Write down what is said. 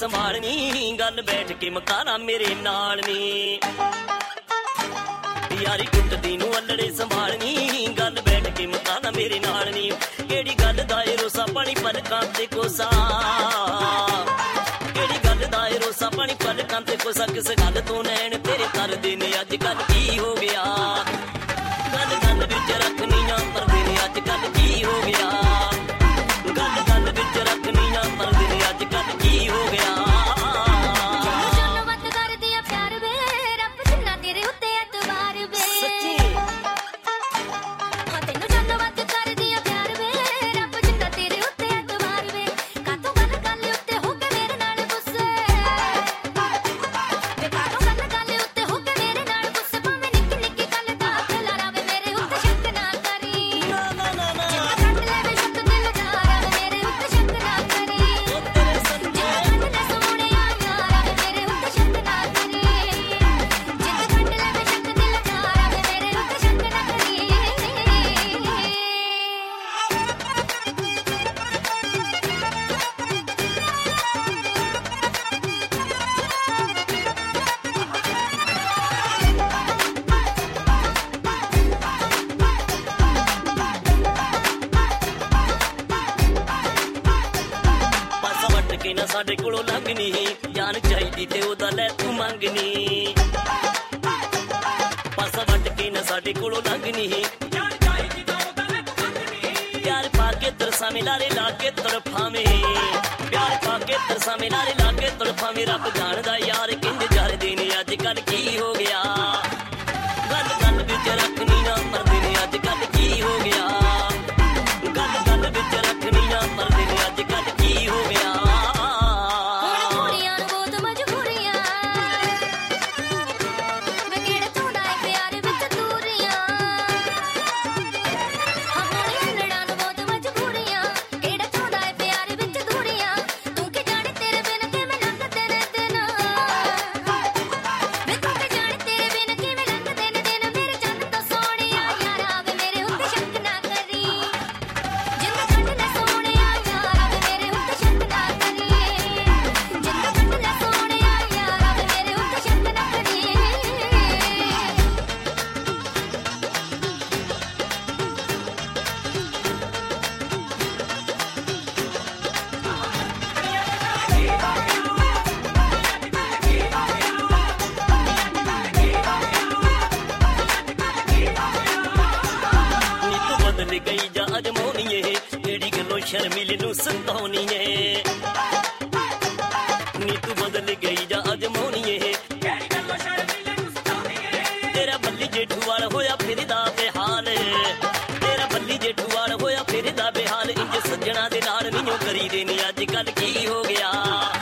संभालनी गल बैठ के मकाना मेरे नाल नी यारी कुटदी नूं अल्लड़े संभालनी गल बैठ के मकाना मेरे नाल नी केड़ी गल दा ए रोसा पानी पलकां ते कोसा केड़ी गल दा ए रोसा पानी पलकां ते कोसा किस गल तो नैन तेरे करदे ने अज कल की हो गया गल गल विच रखनियां परदे ने अज कल की हो गया गल गल विच रखनियां परदे ने अज कल की हो गया ना साडे कोलों लंघनी जान चाहिदी ते ओदा लै तू मंगनी पासा वट के ना साडे कोलों लंघनी जान चाहिदी ते ओदा लै तू मंगनी प्यार पाके तरसा मिलारे लाके तड़फावे प्यार पाके तरसा मिलारे लाके तड़फावे रब जानदा यार किंज जरदे ने अज कल की हो गया गल गल विच रखनियां परदे ने अज कल की हो गया गल गल विच रखनियां परदे ने अज कल की हो गया गई जा अजमोनी जेड़ी गलों शर्मिले नूं सताउनी नी तू बदल गई जा अजमोनी जेड़ी गलों शर्मिले नूं सताउनी तेरा बल्ली जेठू वाल होया फिरदा बेहाल तेरा बल्ली जेठू वाल होया फिरदा बेहाल इंज सज्जणा दे नाल नीओ करी दे नी अज कल की हो गया